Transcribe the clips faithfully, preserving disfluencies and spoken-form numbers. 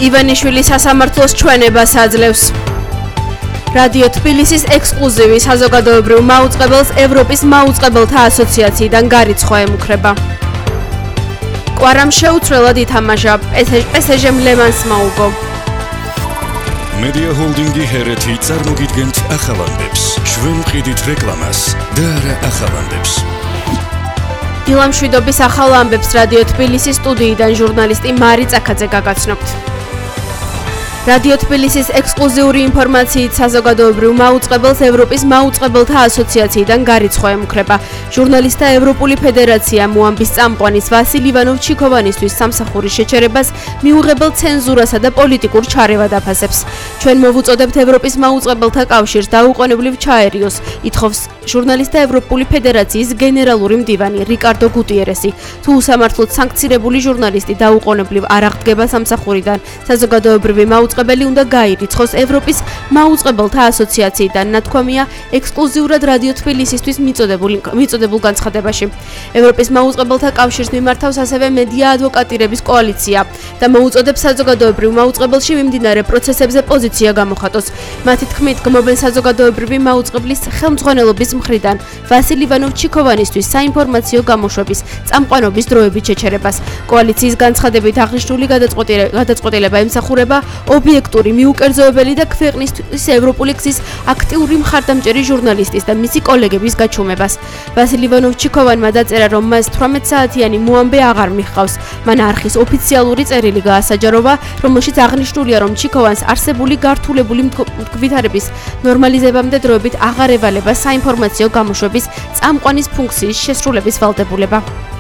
ივანიშვილი სასამართლოს ჩვენებას აძლევს. რადიო თბილისის ექსკლუზივი საზოგადოებრივ მაუწყებელს ევროპის მაუწყებელთა ასოციაციიდან გარიცხვა ემუქრება. კვარამ შეუცვლელად ითამაშა, პესეჟემ ლემანს მოუგო. მედია ჰოლდინგი ჰერეთი წარმოგიდგენთ ახალანდებს. ჩვენ ვყიდით რეკლამას და არა ახალანდებს. დილამშვიდობის ახალ ამბებს რადიო თბილისის სტუდიიდან ჟურნალისტი მარი წაკაძე გაგაცნობთ. რადიო თბილისის ექსკლუზიური ინფორმაციით საზოგადოებრივ მაუწყებელს ევროპის მაუწყებელთა ასოციაციიდან გარიცხვა ემუქრება. ჟურნალისტთა ევროპული ფედერაცია მოამბის წამყვანის ვასილ ივანოვ-ჩიქოვანისთვის სამსახურის შეჩერებას მიუღებელ ცენზურასა და პოლიტიკურ ჩარევად აფასებს. ჩვენ მოვუწოდებთ ევროპის მაუწყებელთა კავშირს დაუყოვნებლივ ჩაერიოს, ითხოვს ჟურნალისტთა ევროპული ფედერაციის გენერალური მდივანი რიკარდო გუტიერესი. თუ უსამართლოდ სანქცირებული ჟურნალისტი დაუყოვნებლივ არ აღდგება სამსახურიდან, საზოგადოებრივი მაუწყებელი უნდა გაირიცხოს ევროპის მაუწყებელთა ასოციაციიდან, ნათქვამია ექსკლუზიურად რადიო თბილისისთვის მიწოდებული მიწოდებულ განცხადებაში. ევროპის მაუწყებელთა კავშირს მიმართავს ასევე მედია ადვოკატირების კოალიცია და მოუწოდებს საზოგადოებრივ მაუწყებელში მიმდინარე პროცესებზე პოზიცია გამოხატოს. მათი თქმით, გმობენ საზოგადოებრივი მაუწყებლის ხელმძღვანელობის მხრიდან ვასილ ივანოვ-ჩიქოვანისთვის საინფორმაციო გამოშვების წამყვანობის დროებით შეჩერებას. კოალიციის განცხადებით აღნიშნული გადაწყვეტილება ემსახურება ობიექტური, მიუკერძოებელი და ქვეყნისთვის ევროპული გზის აქტიური მხარდამჭერი ჟურნალისტის და მისი კოლეგების გაჩუმებას. ვასილ ივანოვ-ჩიქოვანმა დაწერა, რომ მას თვრამეტ საათიანი მოამბე აღარ მიჰყავს. მან არხის ოფიციალური წერილი გაასაჯაროვა, რომელშიც აღნიშნულია, რომ ჩიქოვანს არსებული გართულებული ვითარების ნორმალიზებამდე დროებით აღარ ევალება საინფორმაციო გამოშვების წამყვანის ფუნქციის შესრულების ვალდებულება.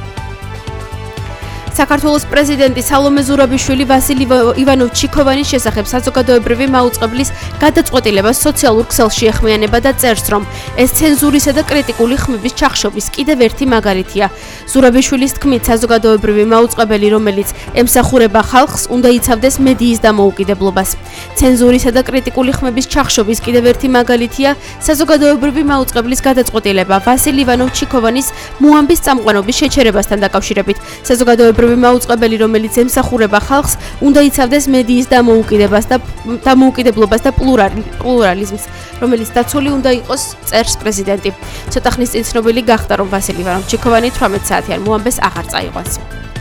საქართველოს პრეზიდენტი სალომე ზურაბიშვილი ვასილ ივანოვ-ჩიქოვანის შესახებ საზოგადოებრივი მაუწყებლის გადაწყვეტილებას სოციალურ ქსელში ეხმიანება და წერს, რომ ეს ცენზურისა და კრიტიკული ხმების ჩახშობის კიდევ ერთი მაგალითია. ზურაბიშვილის თქმით, საზოგადოებრივი მაუწყებელი, რომელიც ემსახურება ხალხს, უნდა იცავდეს მედიის დამოუკიდებლობას. ცენზურისა და კრიტიკული ხმების ჩახშობის კიდევ ერთი მაგალითია საზოგადოებრივი მაუწყებლის გადაწყვეტილება ვასილ ივანოვ-ჩიქოვანის მოამბის წამყვანობის შეჩერებასთან დაკავშირებით. საზოგადოებრივი მაუწყებელი, რომელიც ემსახურება ხალხს, უნდა იცავდეს მედიის დამოუკიდებას და დამოუკიდებლობას და პლურალიზმს, რომელიც დაცული უნდა იყოს, წერს პრეზიდენტი. ცოტა ხნის წინ ცნობილი გახდა, რომ ვასილ ივანოვ-ჩიქოვანი თვრამეტ საათიან მოამბეს აღარ წაიყვანს.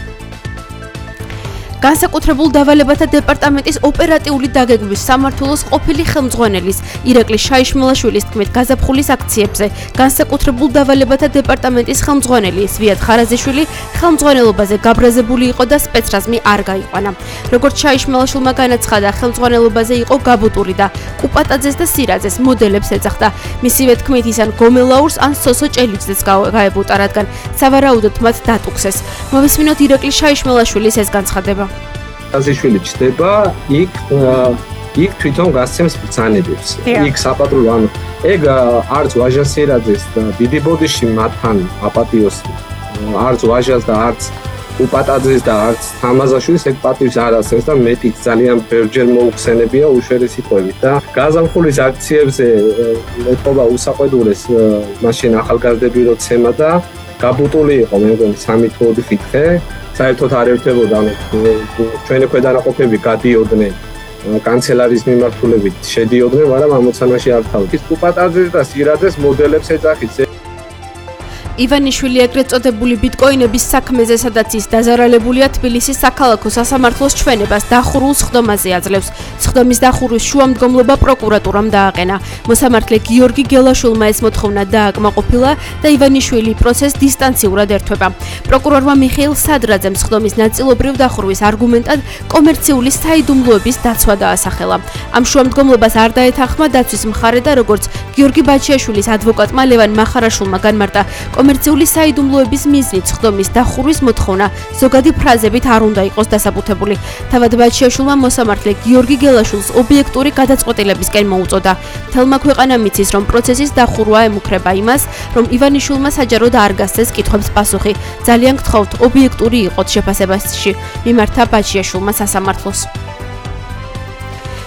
განსაკუთრებულ დავალებათა დეპარტამენტის ოპერატიული დაგეგმვის სამმართველოს ყოფილი ხელმძღვანელის ირაკლი შაიშმელაშვილის თქმით, გაზაფხულის აქციებზე განსაკუთრებულ დავალებათა დეპარტამენტის ხელმძღვანელი ზვიად ხარაზიშვილი ხელმძღვანელობაზე გაბრაზებული იყო და სპეცრაზმი არ გაიყვანა. როგორც შაიშმელაშვილმა განაცხადა, ხელმძღვანელობაზე იყო გაბუტური და კუპატაძეს და სირაძეს მოდელებს ეძახდა. მისივე თქმით, ის ან გომელაურს, ან სოსო ჭელიძეს გაებუტა, რადგან სავარაუდოდ მათ დატუქსეს. მოვისმინოთ ირაკლი შაიშმელაშვილის ეს განცხადება. ხარაზიშვილი ჩდება, იქ იქ თვითონ გასცემს ბრძანებებს. იქ საპატრულო, ანუ ეგ არც ვაჟა სირაძეს და დიდი ბოდიში მათთან აპატიოს, არც ვაჟას და არც უპატაძეს და არც თამაზაშვილის ეგ პატივს არ ასწევს და მეტიც ძალიან ბევრჯერ მოუხსენებია უშუალესი სიტყვებით და გაზაფხულის აქციებზე ეთყობა უსაყვედურეს მაშინ ახალგაზრდები როცემა და გაბუტული იყო, მე მგონი სამი თუ ოთხი დღე. საერთოდ არ ერთებოდა, ანუ ჩვენი ქვედანაყოფები გადიოდნენ კანცელარიის მიმართულებით, შედიოდნენ, მაგრამ ამოცანაში არ თავით. კუპატაძეს და სირაძეს მოდელებს ეძახით. ივანიშვილი ეგრეთ წოდებული ბიტკოინების საქმეზე, სადაც ის დაზარალებულია, თბილისის საქალაქო სასამართლოს ჩვენებას დახურულ სხდომაზე აძლევს. სხდომის დახურვის შუამდგომლობა პროკურატურამ დააყენა. მოსამართლე გიორგი გელაშვილმა ეს მოთხოვნა დააკმაყოფილა და ივანიშვილი პროცესს დისტანციურად ერთვება. პროკურორმა მიხეილ სადრაძემ სხდომის ნაწილობრივ დახურვის არგუმენტად კომერციული საიდუმლოების დაცვა დაასახელა. ამ შუამდგომლობას არ დაეთანხმა დაცვის მხარე და როგორც გიორგი ბაჩიაშვილის ადვოკატმა ლევან მახარაშვილმა განმარტა, კომერციული საიდუმლოების მიზნით სხდომის დახურვის მოთხოვნა ზოგადი ფრაზებით არ უნდა იყოს დასაბუთებული. თავად ბაჩიაშვილმა მოსამართლე გიორგი გელაშვილს ობიექტური გადაწყვეტილებისკენ მოუწოდა. მთელმა ქვეყანამ იცის, რომ პროცესის დახურვა ემუქრება იმას, რომ ივანიშვილმა საჯაროდ არ გასცეს კითხვებს პასუხი. ძალიან გთხოვთ, ობიექტური იყოთ შეფასებაში, მიმართა ბაჩიაშვილმა სასამართლოს.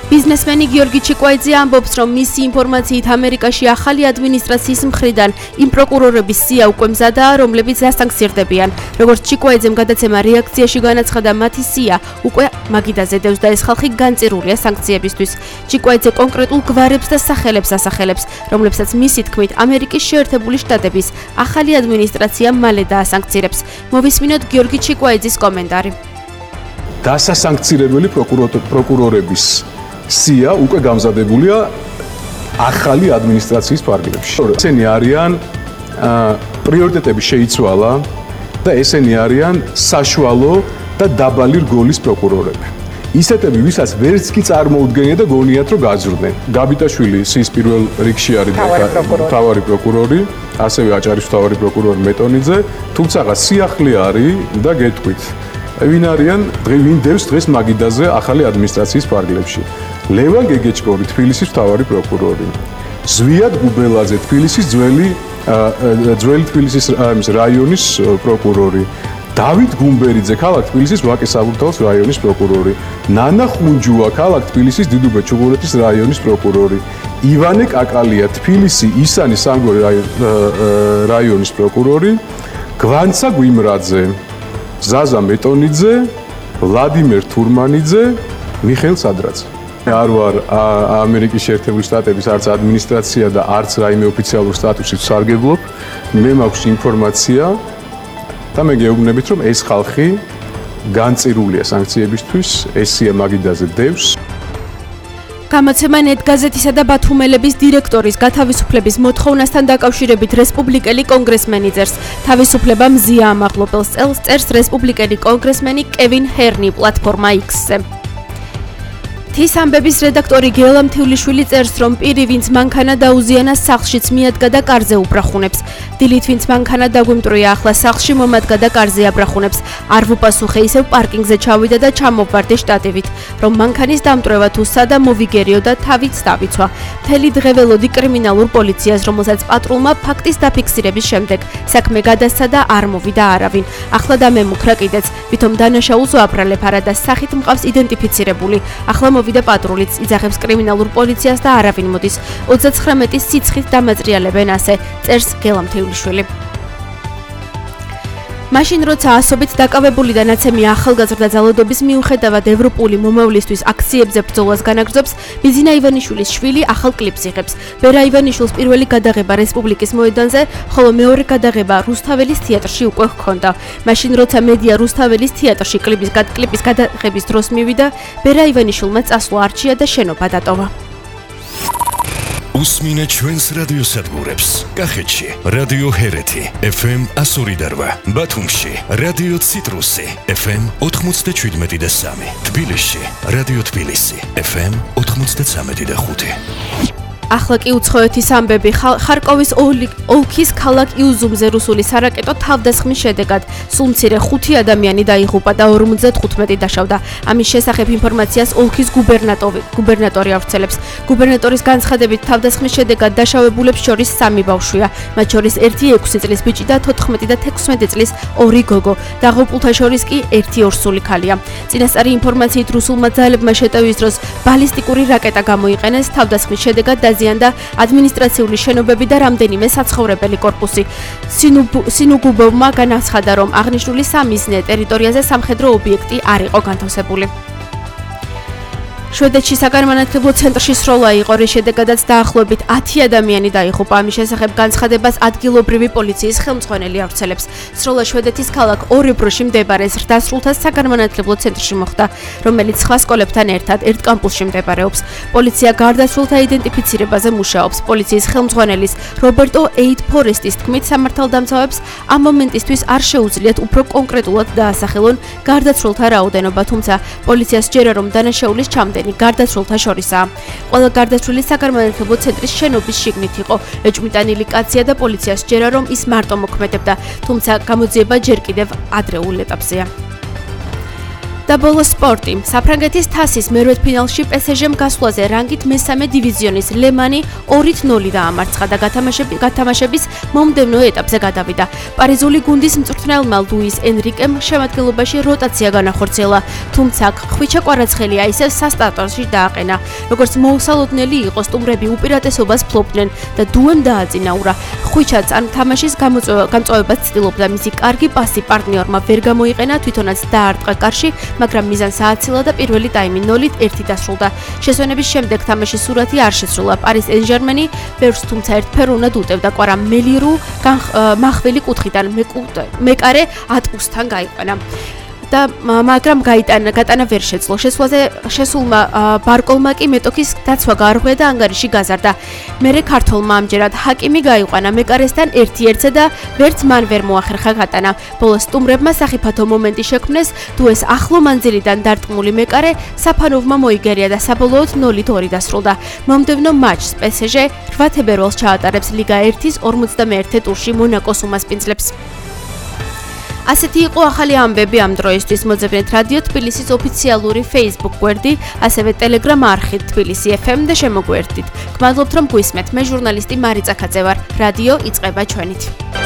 ბიზნესმენი გიორგი ჩიკვაიძე ამბობს, რომ მისი ინფორმაციით ამერიკაში ახალი ადმინისტრაციის მხრიდან იმ პროკურორების სია უკვე მზადაა, რომლებიც დასანქცირდებიან. როგორც ჩიკვაიძემ გადაცემა რეაქციაში განაცხადა, მათი სია უკვე მაგიდაზე დევს და ეს ხალხი განწირულია სანქციებისთვის. ჩიკვაიძე კონკრეტულ გვარებს და სახელებს ასახელებს, რომლებსაც მისი თქმით ამერიკის შეერთებული შტატების ახალი ადმინისტრაცია მალე დაასანქცირებს. მოვისმინოთ გიორგი ჩიკვაიძის კომენტარი. დასასანქცირებელი პროკურორების სია უკვე გამზადებულია ახალი ადმინისტრაციის ფარგლებში. ესენი არიან პრიორიტეტები შეიცვალა და ესენი არიან საშუალო და დაბალი რგოლის პროკურორები. ისეთები, ვისაც ვერც კი წარმოუდგენია და გონიათ, რომ გაძვრდნენ. გაბიტაშვილი სის პირველ რიგში არის მთავარი პროკურორი, ასევე აჭარის მთავარი პროკურორი მეტონიძე, თუმცა სიახლე არის და გეტყვით. ვინ არიან, ვინ დევს დღეს მაგიდაზე ახალი ადმინისტრაციის ფარგლებში. ლევან გეგეჭკორი, თბილისის მთავარი პროკურორი. ზვიად გუბელაძე, თბილისის ძველი ძველი თბილისის რაიონის პროკურორი. დავით გუმბერიძე, ქალაქ თბილისის ვაკის საბურთალოს რაიონის პროკურორი. ნანა ხუნჯუა, ქალაქ თბილისის დიდუბე-ჩუღურეთის რაიონის პროკურორი. ივანე კაკალია, თბილისი ისანის სამგორი რაიონის პროკურორი. გვანცა გვიმრაძე, ზაზა მეტონიძე, ვლადიმერ თურმანიძე, მიხეილ სადრაძე. არ ვარ ამერიკის შეერთებული შტატების არც ადმინისტრაცია და არც რაიმე ოფიციალური სტატუსით სარგებლობ. მე მაქვს ინფორმაცია და მე გეუბნებით, რომ ეს ხალხი განწირულია სანქციებისთვის, ეს სია მაგიდაზე დევს. გამოცემა ნეტ გაზეთისა და ბათუმელების დირექტორის გათავისუფლების მოთხოვნასთან დაკავშირებით რესპუბლიკელი კონგრესმენი წერს. თავისუფლება მზია ამაღლობელს წელს წერს რესპუბლიკელი კონგრესმენი კევინ ჰერნი პლატფორმა X-ზე. თის ამბების რედაქტორი გელა მთივლიშვილი წერს, რომ პირი, ვინც მანქანა დაუზიანა სახლშიც მიადგა და კარზე უბრახუნებს. დილით, ვინც მანქანა დაგვიმტრია ახლა სახლში მომადგა და კარზე აბრახუნებს. არ ვუპასუხე, ისევ პარკინგზე ჩავიდა და ჩამოვვარდე შტატივით, რომ მანქანის დამტრევა თუ სადა მოვიგერიო და თავიც დავიცვა. მთელი დღე ველოდი კრიმინალურ პოლიციას, რომელსაც პატრულმა ფაქტის დაფიქსირების შემდეგ საქმე გადასცა და არ მოვიდა არავინ. ახლა დამემუქრა კიდეც, ვითომ დანაშაულს ვაბრალებ, არადა სახით მყავს იდენტიფიცირებული. ახლა მოვიდა პატრულიც, იძახებს კრიმინალურ პოლიციას და არავინ მოდის. ოცდაცხრა მეტის სიცხით დამაძრიალებენ ასე, წერს გელა მთივლიშვილი. მაშინ როცა ასობით დაკავებული და ნაცემი ახალგაზრდა ძალადობის მიუხედავად ევროპული მომავლისთვის აქციებზე ბრძოლას განაგრძობს, ბიზინა ივანიშვილის შვილი ახალ კლიპს იღებს. ვერა ივანიშვილს პირველი გადაღება რესპუბლიკის მოედანზე, ხოლო მეორე გადაღება რუსთაველის თეატრში უკვე ჰქონდა. მაშინ როცა მედია რუსთაველის თეატრში კლიპის კლიპის გადაღების დროს მივიდა, ვერა ივანიშვილმა წასვლა არჩია და შენობა დატოვა. უსმინეთ ჩვენს რადიოსადგურებს. კახეთში რადიო ჰერეთი ეფ ემ εκατო ორი და რვა, ბათუმში რადიო ციტრუსი ეფ ემ ოთხმოცდაშვიდმეტი და სამი, თბილისში რადიო თბილისი ეფ ემ ოთხმოცდაცამეტი და ხუთი. ახლა კი უცხოეთის ამბები. ხარკოვის ოლქის ქალაქ იუზუმზე რუსული სარაკეტო თავდასხმის შედეგად სულ მცირე ხუთი ადამიანი დაიღუპა და ორმოცდათხუთმეტი დაშავდა. ამის შესახებ ინფორმაციას ოლქის გუბერნატორი ავრცელებს. გუბერნატორის განცხადებით, თავდასხმის შედეგად დაშავებულებს შორის სამი ბავშვია, მათ შორის ერთი ექვსი წლის ბიჭი და თოთხმეტი და თექვსმეტი წლის ორი გოგო. დაღუპულთა შორის კი ერთი ორსული ქალია. წინასწარი ინფორმაციით, რუსულმა ძალებმა შეტევის დროს ბალისტიკური რაკეტა გამოიყენეს, თავდასხმის შედეგად დაზიანდა ადმინისტრაციული შენობები და რამდენიმე საცხოვრებელი კორპუსი. სინუგუბოვმა განაცხადა, რომ აღნიშნული სამიზნე ტერიტორიაზე სამხედრო ობიექტი არ იყო განთავსებული. შვედეთში საგანმანათლებლო ცენტრში სროლა იყო, რის შედეგადაც დაახლოებით ათი ადამიანი დაიღუპა. ამის შესახებ განცხადებას ადგილობრივი პოლიციის ხელმძღვანელი ავრცელებს. სროლა შვედეთის ქალაქ ორებროში მდებარე ზრდასრულთა საგანმანათლებლო ცენტრში მოხდა, რომელიც სხვა სკოლებთან ერთად ერთ კამპუსში მდებარეობს. პოლიცია გარდაცვლილთა იდენტიფიცირებაზე მუშაობს. პოლიციის ხელმძღვანელის რობერტო ეით ფორესტის თქმით, სამართალდამცავებს ამ მომენტისთვის არ შეუძლიათ უფრო კონკრეტულად დაასახელონ გარდაცვლილთა რაოდენობა, თუმცა პოლიციას სჯერა, რომ დანაშაულის ჩამდენი გარდაცვლილთა შორისაა. ყველა გარდაცვლილი საგანმანათლებლო ცენტრის შენობის შიგნით იყო. ეჭვმიტანილი კაცია და პოლიციას სჯერა, რომ ის მარტო მოქმედებდა, თუმცა გამოძიება ჯერ კიდევ ადრეულ ეტაპზეა. და ბოლო სპორტი. საფრანგეთის თასის მერვედფინალში პესეჟემ გასვლაზე რანგით მესამე დივიზიონის ლემანი ორით ნული დაამარცხა და გათამაშების გათამაშების მომდევნო ეტაპზე გადავიდა. პარიზული გუნდის მწვრთნელმა ლუის ენრიკემ შემადგენლობაში როტაცია განახორციელა, თუმცა ხვიჩა კვარაცხელია ისევ სასტარტოში დააყენა. როგორც მოუსალოდნელი იყო, სტუმრები უპირატესობას ფლობდნენ და დუემ დააწინაურა. ხვიჩაც ან თამაშის გამწვევებას ცდილობდა, მისი კარგი პასი პარტნიორმა ვერ გამოიყენა, თვითონაც დაარტყა კარში, მაგრამ მიზანს ააცილა და პირველი ტაიმი ნოლით ერთი დასრულდა. შესვენების შემდეგ თამაშის სურათი არ შესრულა. პარის სენ-ჟერმენი ბევრს თუმცა ერთფეროვნად უტევდა. კვარა მელირუ მახვილი კუთხიდან მეკარე ატყუსთან გაიყვანა. და მაგრამ გაიტანა გატანა ვერ შეძლო. შესვლაზე შესულმა ბარკოლმა კი მეტოქის დაცვა გაარღვია და ანგარიში გაზარდა. მერე ქართოლმა ამჯერად ჰაკიმი გაიყვანა მეკარესთან ერთ-ერთზე და ვერც მან ვერ მოახერხა გატანა. ბოლოს სტუმრებმა სახიფათო მომენტი შექმნეს, დუეს ახლო მანძილიდან დარტყმული მეკარე საფანოვმა მოიგერია და საბოლოოდ ნოლით ორი დასრულდა. მომდევნო მატჩს პესეჟე რვა თებერვალს ჩაატარებს ლიგა ერთის ორმოცდამეერთე ტურში მონაკოს უმასპინძლებს. ასეთი იყო ახალი ამბები ამ დროისთვის. მოძებნეთ რადიო თბილისის ოფიციალური Facebook გვერდი, ასევე Telegram არხი თბილისი ეფ ემ და შემოგვერთდით. გმადლობთ რომ გვისმენთ. მე ჟურნალისტი მარი წაქაძე ვარ. რადიო იწყება ჩვენით.